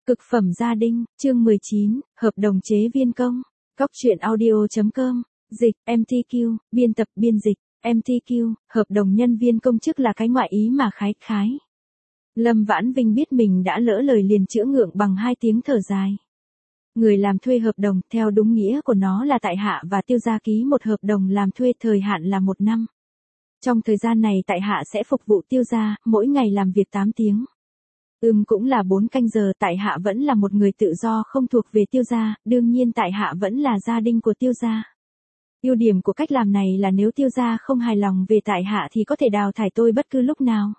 Cực phẩm gia đình, chương 19, hợp đồng chế viên công. Góc truyện audio.com, dịch, MTQ, biên tập biên dịch, MTQ, hợp đồng nhân viên công chức là cái ngoại ý mà khái khái. Lâm Vãn Vinh biết mình đã lỡ lời liền chữa ngượng bằng 2 tiếng thở dài. Người làm thuê hợp đồng, theo đúng nghĩa của nó là tại hạ và Tiêu gia ký một hợp đồng làm thuê thời hạn là 1 năm. Trong thời gian này tại hạ sẽ phục vụ Tiêu gia, mỗi ngày làm việc 8 tiếng. Cũng là 4 canh giờ, tại hạ vẫn là một người tự do không thuộc về Tiêu gia, đương nhiên tại hạ vẫn là gia đình của Tiêu gia. Ưu điểm của cách làm này là nếu Tiêu gia không hài lòng về tại hạ thì có thể đào thải tôi bất cứ lúc nào.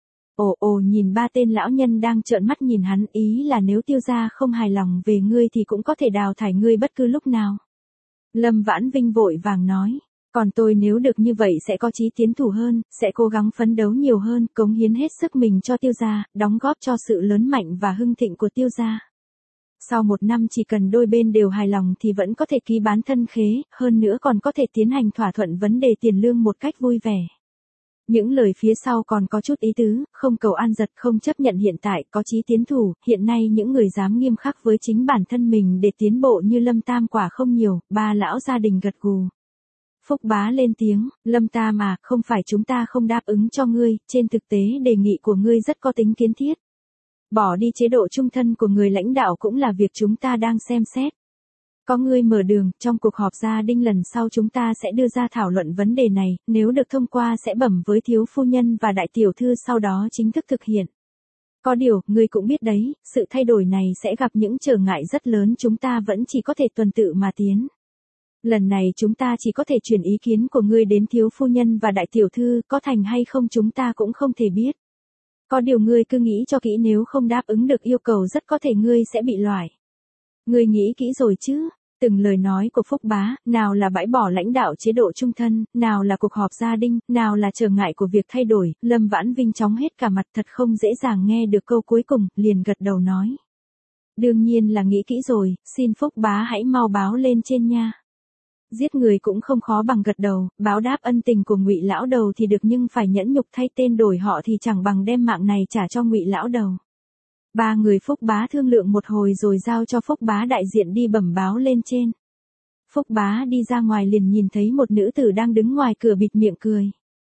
Nhìn 3 tên lão nhân đang trợn mắt nhìn hắn, ý là nếu Tiêu gia không hài lòng về ngươi thì cũng có thể đào thải ngươi bất cứ lúc nào. Lâm Vãn Vinh vội vàng nói. Còn tôi nếu được như vậy sẽ có chí tiến thủ hơn, sẽ cố gắng phấn đấu nhiều hơn, cống hiến hết sức mình cho Tiêu gia, đóng góp cho sự lớn mạnh và hưng thịnh của Tiêu gia. Sau 1 năm chỉ cần đôi bên đều hài lòng thì vẫn có thể ký bán thân khế, hơn nữa còn có thể tiến hành thỏa thuận vấn đề tiền lương một cách vui vẻ. Những lời phía sau còn có chút ý tứ, không cầu an giật, không chấp nhận hiện tại, có chí tiến thủ, hiện nay những người dám nghiêm khắc với chính bản thân mình để tiến bộ như Lâm Tam quả không nhiều, 3 lão gia đình gật gù. Phúc Bá lên tiếng, Lâm Tam à, không phải chúng ta không đáp ứng cho ngươi, trên thực tế đề nghị của ngươi rất có tính kiến thiết. Bỏ đi chế độ trung thân của người lãnh đạo cũng là việc chúng ta đang xem xét. Có ngươi mở đường, trong cuộc họp gia đình lần sau chúng ta sẽ đưa ra thảo luận vấn đề này, nếu được thông qua sẽ bẩm với thiếu phu nhân và đại tiểu thư sau đó chính thức thực hiện. Có điều, ngươi cũng biết đấy, sự thay đổi này sẽ gặp những trở ngại rất lớn, chúng ta vẫn chỉ có thể tuần tự mà tiến. Lần này chúng ta chỉ có thể chuyển ý kiến của ngươi đến thiếu phu nhân và đại tiểu thư, có thành hay không chúng ta cũng không thể biết. Có điều ngươi cứ nghĩ cho kỹ, nếu không đáp ứng được yêu cầu rất có thể ngươi sẽ bị loại. Ngươi nghĩ kỹ rồi chứ? Từng lời nói của Phúc Bá, nào là bãi bỏ lãnh đạo chế độ trung thân, nào là cuộc họp gia đình, nào là trở ngại của việc thay đổi, Lâm Vãn Vinh chóng hết cả mặt, thật không dễ dàng nghe được câu cuối cùng, liền gật đầu nói. Đương nhiên là nghĩ kỹ rồi, xin Phúc Bá hãy mau báo lên trên nha. Giết người cũng không khó bằng gật đầu, báo đáp ân tình của Ngụy lão đầu thì được, nhưng phải nhẫn nhục thay tên đổi họ thì chẳng bằng đem mạng này trả cho Ngụy lão đầu. 3 người Phúc Bá thương lượng một hồi rồi giao cho Phúc Bá đại diện đi bẩm báo lên trên. Phúc Bá đi ra ngoài liền nhìn thấy một nữ tử đang đứng ngoài cửa bịt miệng cười.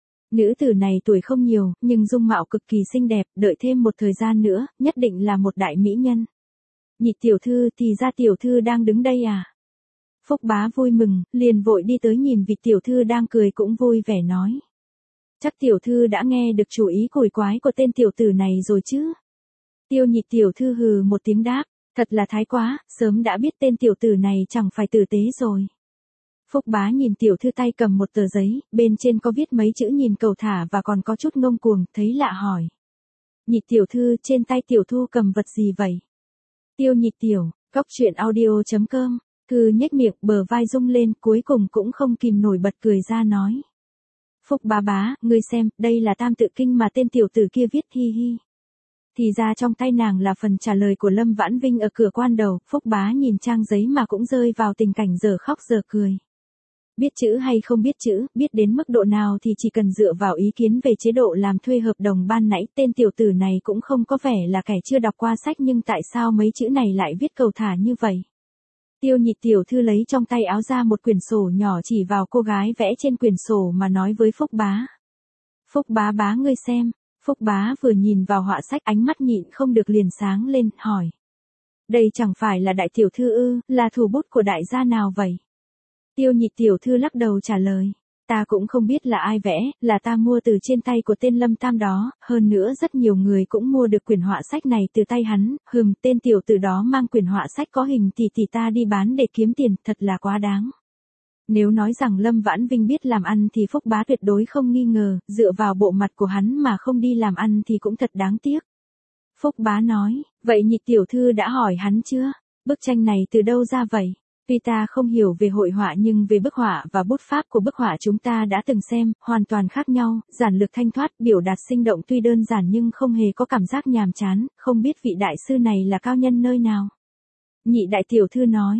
Nữ tử này tuổi không nhiều, nhưng dung mạo cực kỳ xinh đẹp, đợi thêm một thời gian nữa, nhất định là một đại mỹ nhân. Nhị tiểu thư, thì ra tiểu thư đang đứng đây à? Phúc Bá vui mừng, liền vội đi tới nhìn vị tiểu thư đang cười cũng vui vẻ nói. Chắc tiểu thư đã nghe được chủ ý quỷ quái của tên tiểu tử này rồi chứ? Tiêu Nhị tiểu thư hừ một tiếng đáp, thật là thái quá, sớm đã biết tên tiểu tử này chẳng phải tử tế rồi. Phúc Bá nhìn tiểu thư tay cầm một tờ giấy, bên trên có viết mấy chữ nhìn cầu thả và còn có chút ngông cuồng, thấy lạ hỏi. Nhị tiểu thư, trên tay tiểu thu cầm vật gì vậy? Tiêu Nhị tiểu, góc truyện audio.com. Cứ nhếch miệng, bờ vai rung lên, cuối cùng cũng không kìm nổi bật cười ra nói. Phúc bá, ngươi xem, đây là tam tự kinh mà tên tiểu tử kia viết, hi hi. Thì ra trong tay nàng là phần trả lời của Lâm Vãn Vinh ở cửa quan đầu, Phúc Bá nhìn trang giấy mà cũng rơi vào tình cảnh giờ khóc giờ cười. Biết chữ hay không biết chữ, biết đến mức độ nào thì chỉ cần dựa vào ý kiến về chế độ làm thuê hợp đồng ban nãy, tên tiểu tử này cũng không có vẻ là kẻ chưa đọc qua sách, nhưng tại sao mấy chữ này lại viết cầu thả như vậy? Tiêu Nhị tiểu thư lấy trong tay áo ra một quyển sổ nhỏ, chỉ vào cô gái vẽ trên quyển sổ mà nói với Phúc Bá. Phúc bá ngươi xem. Phúc Bá vừa nhìn vào họa sách, ánh mắt nhịn không được liền sáng lên, hỏi. Đây chẳng phải là đại tiểu thư ư, là thủ bút của đại gia nào vậy? Tiêu Nhị tiểu thư lắc đầu trả lời. Ta cũng không biết là ai vẽ, là ta mua từ trên tay của tên Lâm Tam đó, hơn nữa rất nhiều người cũng mua được quyển họa sách này từ tay hắn, tên tiểu tử đó mang quyển họa sách có hình thì ta đi bán để kiếm tiền, thật là quá đáng. Nếu nói rằng Lâm Vãn Vinh biết làm ăn thì Phúc Bá tuyệt đối không nghi ngờ, dựa vào bộ mặt của hắn mà không đi làm ăn thì cũng thật đáng tiếc. Phúc Bá nói, vậy Nhị tiểu thư đã hỏi hắn chưa? Bức tranh này từ đâu ra vậy? Tuy ta không hiểu về hội họa nhưng về bức họa và bút pháp của bức họa chúng ta đã từng xem, hoàn toàn khác nhau, giản lược thanh thoát, biểu đạt sinh động, tuy đơn giản nhưng không hề có cảm giác nhàm chán, không biết vị đại sư này là cao nhân nơi nào. Nhị đại tiểu thư nói,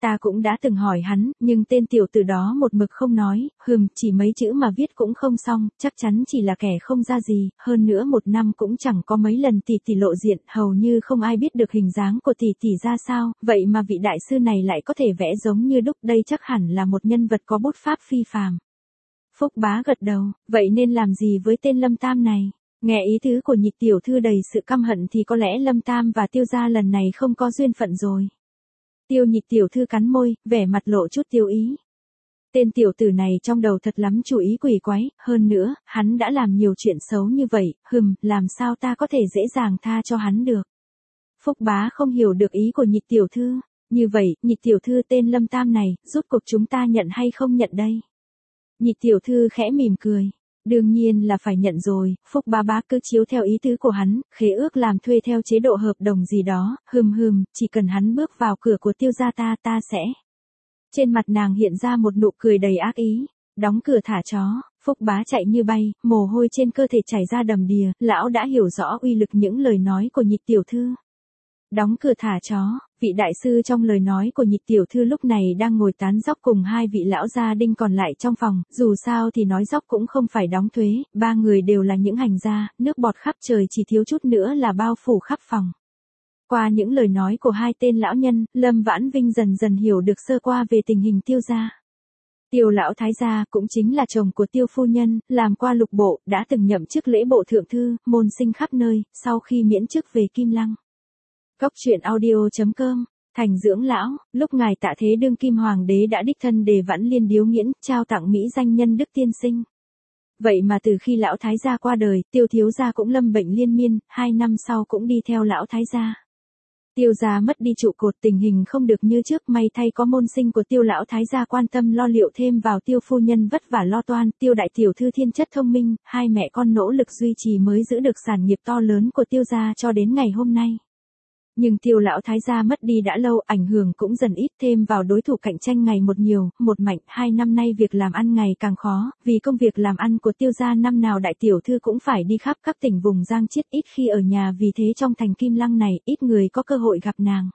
Ta cũng đã từng hỏi hắn, nhưng tên tiểu tử đó một mực không nói, chỉ mấy chữ mà viết cũng không xong, chắc chắn chỉ là kẻ không ra gì, hơn nữa một năm cũng chẳng có mấy lần tỷ tỷ lộ diện, hầu như không ai biết được hình dáng của tỷ tỷ ra sao, vậy mà vị đại sư này lại có thể vẽ giống như đúc, đây chắc hẳn là một nhân vật có bút pháp phi phàm. Phúc Bá gật đầu, vậy nên làm gì với tên Lâm Tam này? Nghe ý tứ của Nhị tiểu thư đầy sự căm hận thì có lẽ Lâm Tam và Tiêu gia lần này không có duyên phận rồi. Tiêu Nhị tiểu thư cắn môi, vẻ mặt lộ chút tiêu ý. Tên tiểu tử này trong đầu thật lắm chủ ý quỷ quái, hơn nữa, hắn đã làm nhiều chuyện xấu như vậy, làm sao ta có thể dễ dàng tha cho hắn được. Phúc Bá không hiểu được ý của Nhị tiểu thư, như vậy, Nhị tiểu thư tên Lâm Tam này, rốt cuộc chúng ta nhận hay không nhận đây? Nhị tiểu thư khẽ mỉm cười. Đương nhiên là phải nhận rồi, Phúc Bá cứ chiếu theo ý tứ của hắn, khế ước làm thuê theo chế độ hợp đồng gì đó, chỉ cần hắn bước vào cửa của Tiêu gia ta sẽ. Trên mặt nàng hiện ra một nụ cười đầy ác ý, đóng cửa thả chó, Phúc Bá chạy như bay, mồ hôi trên cơ thể chảy ra đầm đìa, lão đã hiểu rõ uy lực những lời nói của Nhị tiểu thư. Đóng cửa thả chó, vị đại sư trong lời nói của Nhị tiểu thư lúc này đang ngồi tán dóc cùng hai vị lão gia đinh còn lại trong phòng, dù sao thì nói dóc cũng không phải đóng thuế, ba người đều là những hành gia, nước bọt khắp trời chỉ thiếu chút nữa là bao phủ khắp phòng. Qua những lời nói của hai tên lão nhân, Lâm Vãn Vinh dần dần hiểu được sơ qua về tình hình Tiêu gia. Tiêu lão thái gia cũng chính là chồng của Tiêu phu nhân, làm qua lục bộ, đã từng nhậm chức lễ bộ thượng thư, môn sinh khắp nơi, sau khi miễn chức về Kim Lăng. Cốc truyện audio.com, Thành dưỡng lão, lúc ngài Tạ Thế đương kim hoàng đế đã đích thân đề Vãn Liên điếu nghiễn, trao tặng mỹ danh nhân đức tiên sinh. Vậy mà từ khi lão thái gia qua đời, Tiêu thiếu gia cũng lâm bệnh liên miên, 2 năm sau cũng đi theo lão thái gia. Tiêu gia mất đi trụ cột, tình hình không được như trước, may thay có môn sinh của Tiêu lão thái gia quan tâm lo liệu thêm vào Tiêu phu nhân vất vả lo toan, Tiêu đại tiểu thư thiên chất thông minh, hai mẹ con nỗ lực duy trì mới giữ được sản nghiệp to lớn của Tiêu gia cho đến ngày hôm nay. Nhưng Tiêu lão thái gia mất đi đã lâu, ảnh hưởng cũng dần ít, thêm vào đối thủ cạnh tranh ngày một nhiều, một mạnh, 2 năm nay việc làm ăn ngày càng khó, vì công việc làm ăn của Tiêu gia năm nào đại tiểu thư cũng phải đi khắp các tỉnh vùng Giang Chiết, ít khi ở nhà, vì thế trong thành Kim Lăng này, ít người có cơ hội gặp nàng.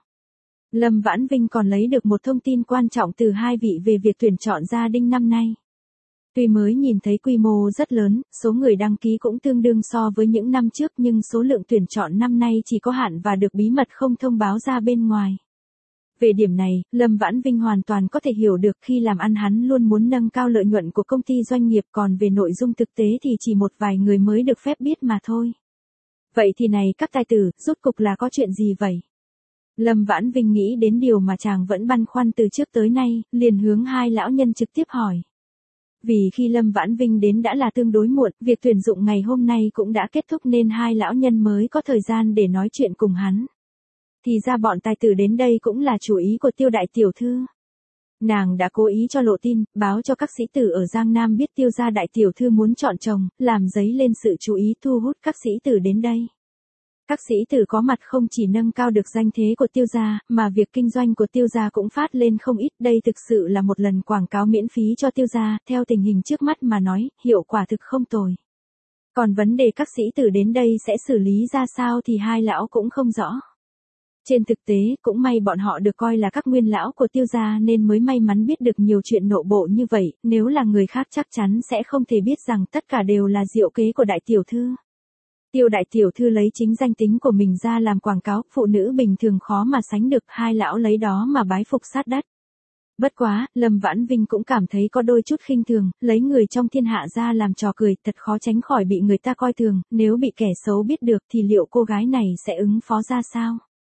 Lâm Vãn Vinh còn lấy được một thông tin quan trọng từ hai vị về việc tuyển chọn gia đinh năm nay. Tuy mới nhìn thấy quy mô rất lớn, số người đăng ký cũng tương đương so với những năm trước, nhưng số lượng tuyển chọn năm nay chỉ có hạn và được bí mật không thông báo ra bên ngoài. Về điểm này, Lâm Vãn Vinh hoàn toàn có thể hiểu được, khi làm ăn hắn luôn muốn nâng cao lợi nhuận của công ty doanh nghiệp, còn về nội dung thực tế thì chỉ một vài người mới được phép biết mà thôi. Vậy thì này các tài tử, rốt cục là có chuyện gì vậy? Lâm Vãn Vinh nghĩ đến điều mà chàng vẫn băn khoăn từ trước tới nay, liền hướng hai lão nhân trực tiếp hỏi. Vì khi Lâm Vãn Vinh đến đã là tương đối muộn, việc tuyển dụng ngày hôm nay cũng đã kết thúc nên hai lão nhân mới có thời gian để nói chuyện cùng hắn. Thì ra bọn tài tử đến đây cũng là chủ ý của Tiêu đại tiểu thư. Nàng đã cố ý cho lộ tin, báo cho các sĩ tử ở Giang Nam biết Tiêu gia đại tiểu thư muốn chọn chồng, làm dấy lên sự chú ý, thu hút các sĩ tử đến đây. Các sĩ tử có mặt không chỉ nâng cao được danh thế của Tiêu gia, mà việc kinh doanh của Tiêu gia cũng phát lên không ít, đây thực sự là một lần quảng cáo miễn phí cho Tiêu gia, theo tình hình trước mắt mà nói, hiệu quả thực không tồi. Còn vấn đề các sĩ tử đến đây sẽ xử lý ra sao thì hai lão cũng không rõ. Trên thực tế, cũng may bọn họ được coi là các nguyên lão của Tiêu gia nên mới may mắn biết được nhiều chuyện nội bộ như vậy, nếu là người khác chắc chắn sẽ không thể biết rằng tất cả đều là diệu kế của đại tiểu thư. Tiêu đại tiểu thư lấy chính danh tính của mình ra làm quảng cáo, phụ nữ bình thường khó mà sánh được, hai lão lấy đó mà bái phục sát đất. Bất quá, Lâm Vãn Vinh cũng cảm thấy có đôi chút khinh thường, lấy người trong thiên hạ ra làm trò cười, thật khó tránh khỏi bị người ta coi thường, nếu bị kẻ xấu biết được thì liệu cô gái này sẽ ứng phó ra sao?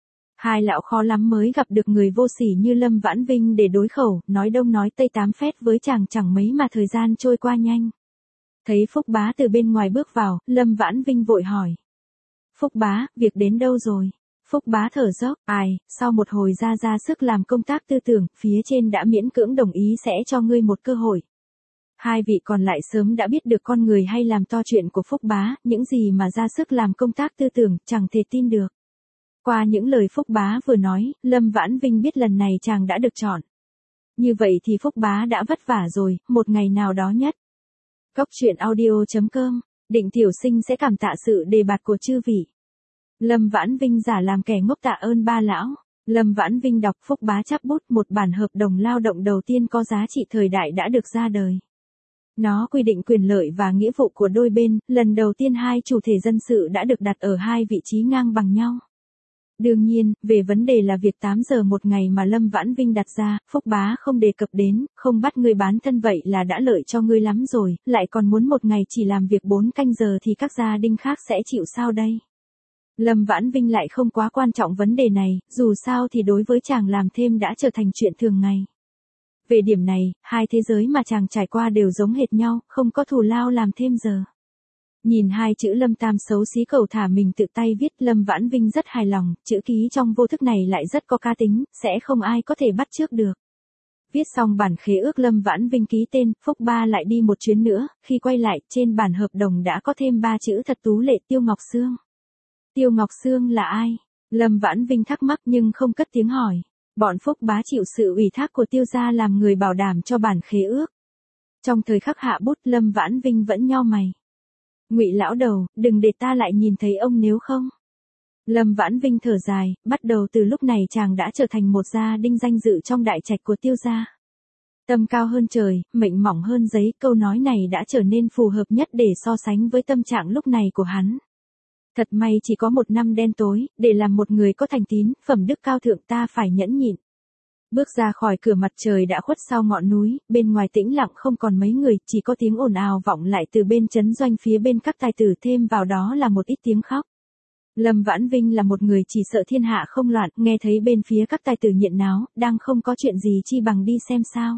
Hai lão khó lắm mới gặp được người vô sỉ như Lâm Vãn Vinh để đối khẩu, nói đông nói tây tám phét với chàng, chẳng mấy mà thời gian trôi qua nhanh. Thấy Phúc Bá từ bên ngoài bước vào, Lâm Vãn Vinh vội hỏi. Phúc Bá, việc đến đâu rồi? Phúc Bá thở dốc, sau một hồi ra sức làm công tác tư tưởng, phía trên đã miễn cưỡng đồng ý sẽ cho ngươi một cơ hội. Hai vị còn lại sớm đã biết được con người hay làm to chuyện của Phúc Bá, những gì mà ra sức làm công tác tư tưởng, chẳng thể tin được. Qua những lời Phúc Bá vừa nói, Lâm Vãn Vinh biết lần này chàng đã được chọn. Như vậy thì Phúc Bá đã vất vả rồi, một ngày nào đó nhất. Cốc truyện audio.com, Định tiểu sinh sẽ cảm tạ sự đề bạt của chư vị. Lâm Vãn Vinh giả làm kẻ ngốc tạ ơn ba lão. Lâm Vãn Vinh đọc Phúc Bá chắp bút, một bản hợp đồng lao động đầu tiên có giá trị thời đại đã được ra đời. Nó quy định quyền lợi và nghĩa vụ của đôi bên, lần đầu tiên hai chủ thể dân sự đã được đặt ở hai vị trí ngang bằng nhau. Đương nhiên, về vấn đề là việc 8 giờ một ngày mà Lâm Vãn Vinh đặt ra, Phúc Bá không đề cập đến, không bắt ngươi bán thân vậy là đã lợi cho ngươi lắm rồi, lại còn muốn một ngày chỉ làm việc 4 canh giờ thì các gia đình khác sẽ chịu sao đây? Lâm Vãn Vinh lại không quá quan trọng vấn đề này, dù sao thì đối với chàng làm thêm đã trở thành chuyện thường ngày. Về điểm này, hai thế giới mà chàng trải qua đều giống hệt nhau, không có thù lao làm thêm giờ. Nhìn hai chữ Lâm Tam xấu xí cầu thả mình tự tay viết, Lâm Vãn Vinh rất hài lòng, chữ ký trong vô thức này lại rất có cá tính, sẽ không ai có thể bắt chước được. Viết xong bản khế ước, Lâm Vãn Vinh ký tên, Phúc Ba lại đi một chuyến nữa, khi quay lại, trên bản hợp đồng đã có thêm 3 chữ thật tú lệ: Tiêu Ngọc Sương. Tiêu Ngọc Sương là ai? Lâm Vãn Vinh thắc mắc nhưng không cất tiếng hỏi. Bọn Phúc Bá chịu sự ủy thác của Tiêu gia làm người bảo đảm cho bản khế ước. Trong thời khắc hạ bút, Lâm Vãn Vinh vẫn nhau mày. Ngụy lão đầu, đừng để ta lại nhìn thấy ông nếu không. Lâm Vãn Vinh thở dài, bắt đầu từ lúc này chàng đã trở thành một gia đình danh dự trong đại trạch của Tiêu gia. Tâm cao hơn trời, mệnh mỏng hơn giấy, câu nói này đã trở nên phù hợp nhất để so sánh với tâm trạng lúc này của hắn. Thật may chỉ có 1 năm đen tối, để làm một người có thành tín, phẩm đức cao thượng ta phải nhẫn nhịn. Bước ra khỏi cửa, mặt trời đã khuất sau ngọn núi, bên ngoài tĩnh lặng không còn mấy người, chỉ có tiếng ồn ào vọng lại từ bên trấn doanh phía bên các tài tử, thêm vào đó là một ít tiếng khóc. Lâm Vãn Vinh là một người chỉ sợ thiên hạ không loạn, nghe thấy bên phía các tài tử nhiệt náo, đang không có chuyện gì chi bằng đi xem sao.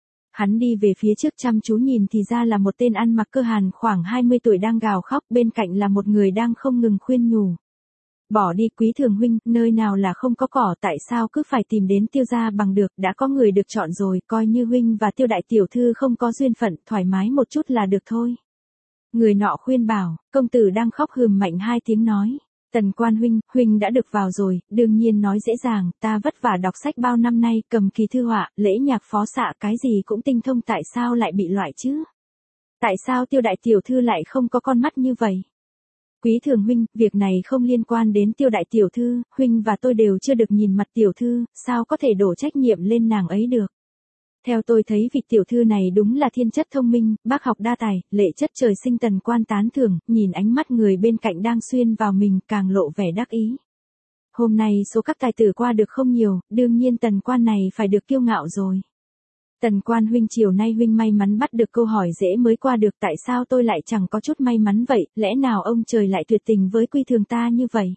Hắn đi về phía trước chăm chú nhìn thì ra là một tên ăn mặc cơ hàn khoảng 20 tuổi đang gào khóc, bên cạnh là một người đang không ngừng khuyên nhủ. Bỏ đi Quý Thường huynh, nơi nào là không có cỏ, tại sao cứ phải tìm đến Tiêu gia bằng được, đã có người được chọn rồi, coi như huynh và Tiêu đại tiểu thư không có duyên phận, thoải mái một chút là được thôi. Người nọ khuyên bảo, công tử đang khóc hừm mạnh 2 tiếng nói. Tần Quan huynh đã được vào rồi, đương nhiên nói dễ dàng, ta vất vả đọc sách bao năm nay, cầm kỳ thư họa, lễ nhạc phó xạ cái gì cũng tinh thông, tại sao lại bị loại chứ? Tại sao Tiêu đại tiểu thư lại không có con mắt như vậy? Quý Thường huynh, việc này không liên quan đến Tiêu đại tiểu thư, huynh và tôi đều chưa được nhìn mặt tiểu thư, sao có thể đổ trách nhiệm lên nàng ấy được? Theo tôi thấy vị tiểu thư này đúng là thiên chất thông minh, bác học đa tài, lệ chất trời sinh. Tần Quan tán thưởng, nhìn ánh mắt người bên cạnh đang xuyên vào mình càng lộ vẻ đắc ý. Hôm nay số các tài tử qua được không nhiều, đương nhiên Tần Quan này phải được kiêu ngạo rồi. Tần Quan huynh, chiều nay huynh may mắn bắt được câu hỏi dễ mới qua được, tại sao tôi lại chẳng có chút may mắn vậy, lẽ nào ông trời lại tuyệt tình với Quy Thường ta như vậy?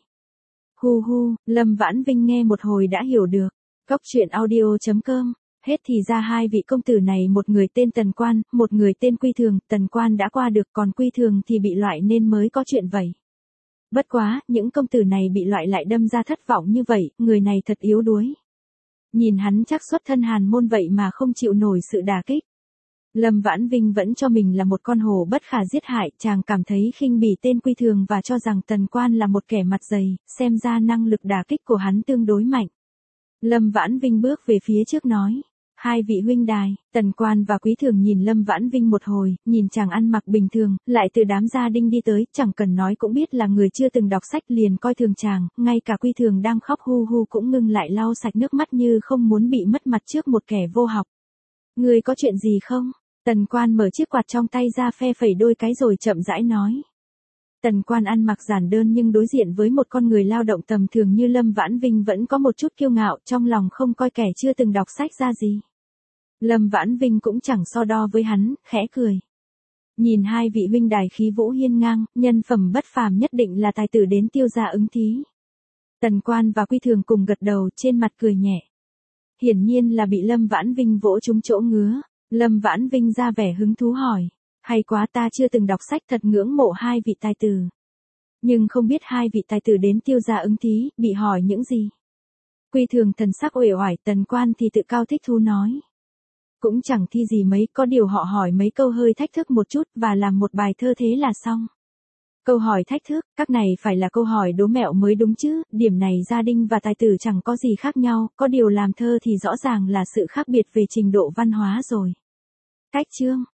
Hu hu, Lâm Vãn Vinh nghe một hồi đã hiểu được. Cóc truyện audio.com. Hết thì ra hai vị công tử này, một người tên Tần Quan, một người tên Quy Thường. Tần Quan đã qua được, còn Quy Thường thì bị loại nên mới có chuyện vậy. Bất quá, những công tử này bị loại lại đâm ra thất vọng như vậy, người này thật yếu đuối. Nhìn hắn chắc xuất thân hàn môn vậy mà không chịu nổi sự đả kích. Lâm Vãn Vinh vẫn cho mình là một con hổ bất khả giết hại, chàng cảm thấy khinh bỉ tên Quy Thường và cho rằng Tần Quan là một kẻ mặt dày, xem ra năng lực đả kích của hắn tương đối mạnh. Lâm Vãn Vinh bước về phía trước nói, hai vị huynh đài. Tần Quan và Quý Thường nhìn Lâm Vãn Vinh một hồi, nhìn chàng ăn mặc bình thường, lại từ đám gia đình đi tới, chẳng cần nói cũng biết là người chưa từng đọc sách, liền coi thường chàng, ngay cả Quy Thường đang khóc hu hu cũng ngưng lại lau sạch nước mắt như không muốn bị mất mặt trước một kẻ vô học. Người có chuyện gì không? Tần Quan mở chiếc quạt trong tay ra phe phẩy đôi cái rồi chậm rãi nói. Tần Quan ăn mặc giản đơn nhưng đối diện với một con người lao động tầm thường như Lâm Vãn Vinh vẫn có một chút kiêu ngạo, trong lòng không coi kẻ chưa từng đọc sách ra gì. Lâm Vãn Vinh cũng chẳng so đo với hắn, khẽ cười. Nhìn hai vị huynh đài khí vũ hiên ngang, nhân phẩm bất phàm, nhất định là tài tử đến Tiêu gia ứng thí. Tần Quan và Quy Thường cùng gật đầu, trên mặt cười nhẹ. Hiển nhiên là bị Lâm Vãn Vinh vỗ trúng chỗ ngứa. Lâm Vãn Vinh ra vẻ hứng thú hỏi. Hay quá, ta chưa từng đọc sách, thật ngưỡng mộ hai vị tài tử. Nhưng không biết hai vị tài tử đến Tiêu gia ứng thí, bị hỏi những gì? Quy Thường thần sắc uể oải, Tần Quan thì tự cao thích thú nói. Cũng chẳng thi gì mấy, có điều họ hỏi mấy câu hơi thách thức một chút và làm một bài thơ thế là xong. Câu hỏi thách thức, các này phải là câu hỏi đố mẹo mới đúng chứ, điểm này gia đình và tài tử chẳng có gì khác nhau, có điều làm thơ thì rõ ràng là sự khác biệt về trình độ văn hóa rồi. Cách chương.